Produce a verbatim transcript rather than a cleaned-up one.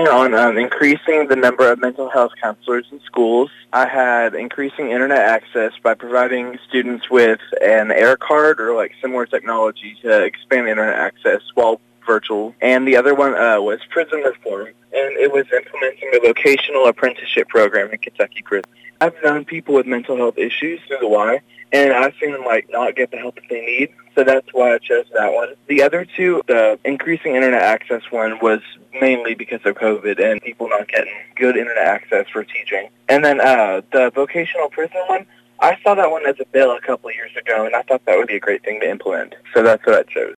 plan on um, increasing the number of mental health counselors in schools. I had increasing internet access by providing students with an air card or like similar technology to expand internet access while virtual. And the other one uh, was prison reform, and it was implementing a vocational apprenticeship program in Kentucky prison. I've known people with mental health issues through the Y, and I've seen them like not get the help that they need, so that's why I chose that one. The other two, the increasing internet access one, was mainly because of COVID and people not getting good internet access for teaching. And then uh, the vocational prison one, I saw that one as a bill a couple of years ago, and I thought that would be a great thing to implement, so that's what I chose.